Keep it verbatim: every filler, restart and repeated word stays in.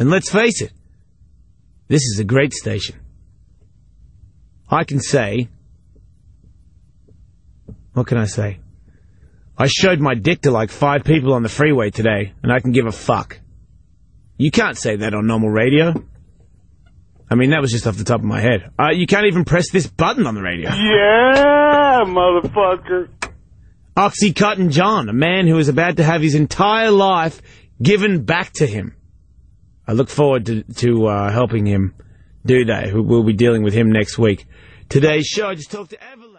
And let's face it, this is a great station. I can say... What can I say? I showed my dick to like five people on the freeway today, and I can give a fuck. You can't say that on normal radio. I mean, that was just off the top of my head. Uh, you can't even press this button on the radio. Yeah, motherfucker. Oxycontin John, a man who is about to have his entire life given back to him. I look forward to, to uh, helping him do that. We'll be dealing with him next week. Today's show, I just talked to Evelyn.